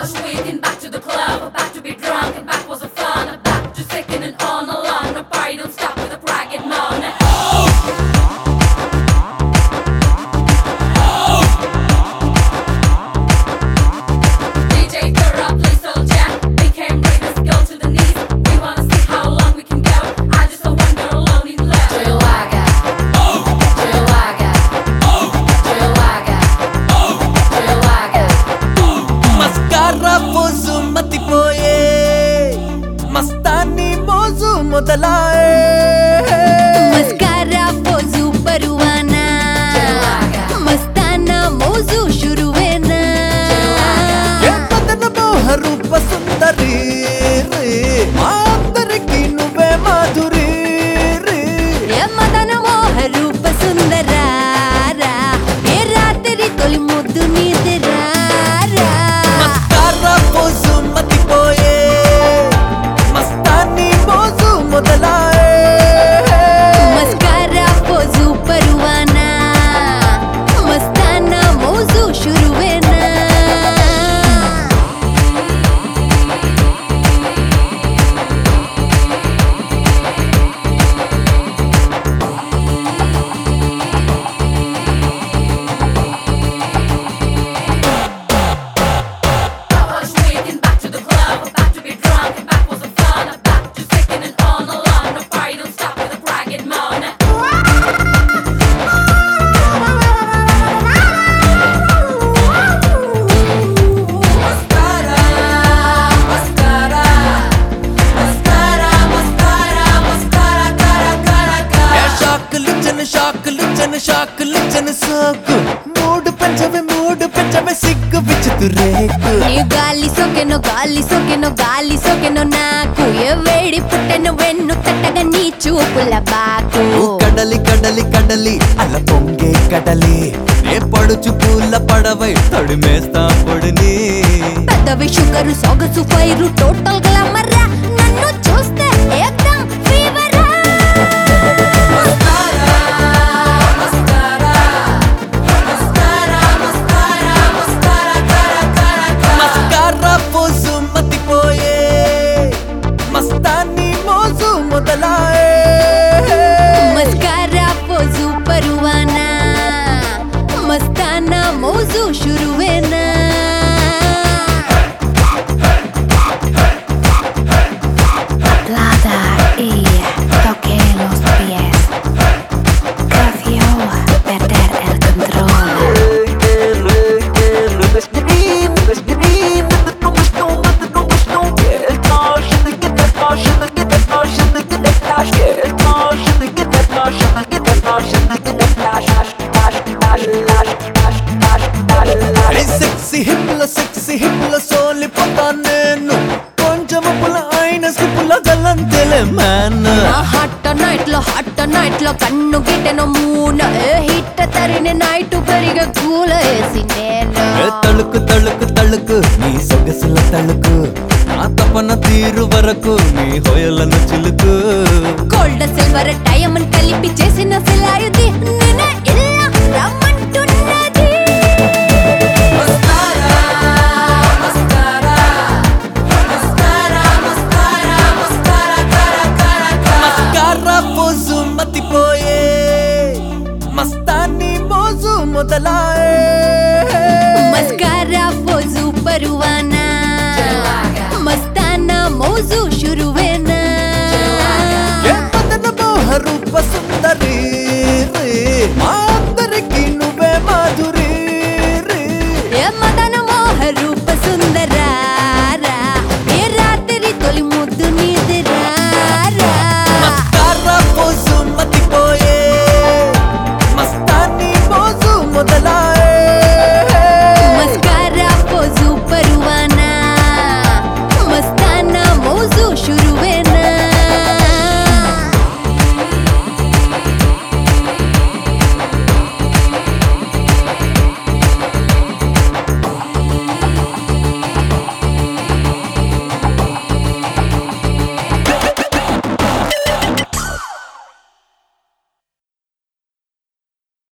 was weekend, back to the club, back to be drunk, and back was the fun, back to second and on along. The party don't stop with a bragging on. DJ throw up, please don't jam. We came ready, let's go to the knees. We wanna see how long we can go. I just don't want girl alone in love. Joyawaga, Joyawaga, Joyawaga, Joyawaga. Mascara pose మతిపోయే మస్తాని మోజు మొదలాయే mascara pose పరువానా మస్తానా మోజు షురువేనా ఏ పదన మోహ రూప సుందరి మా అందరికి నువ్వే మాధురి ఏ మదన మోహ రూప సుందరారా ఏ రాత్రి తొలి ముద్దు నీదిరారా మస్కారా పోజు మతిపోయే మస్తాని మోజు మొదలాయే మస్కారా పోజు పరువానా మస్తానా మోజు షురువేనా Was weekend, back to the club, back to be drunk, and back was the fun, back to second and on along. The party don't stop with a bragging on. ఏ షాకులు జన సోకు మూడు పెంచవే సిగ్గు విచ్చుతు రేకు నీ గాలి సోకెనో నాకు ఏ వేడి పుట్టెను వెన్ను తట్టగా నీ చూపుల బాకు కడలి అల పొంగే కడలి ఏ పడుచు పూల పడవై తడిమేస్తా పొడిని పెద్దవి షుగరు సొగసు ఫైరు టోటల్ గ్లామర్రా నన్ను చూస్తే ఏకదం ఫీవరా మస్కారా పోజు మతిపోయే మస్తాని మోజు మొదలాయే మస్కారా పోజు పరువానా మస్తానా మోజు షురువేనా Plata y toqué los pies. Creció perder el control. Sexy హిప్ల సోలిపోతా నేను కొంచెం పుల అయిన సిప్పుల గల్లంతెలే మ్యాన్ హట్ట నైట్ లో కన్ను గిట్టెను మూన హిట్ట తరిన నైట్ పెరిగే కూల వేసి నేను తళుకు నీ సొగసుల తళుకు నా తపన తీరు వరకు నీ హోయలను చిలుకు గోల్డ్ సిల్వర్ డైమండ్ కలిపి చేసిన సిలాయుది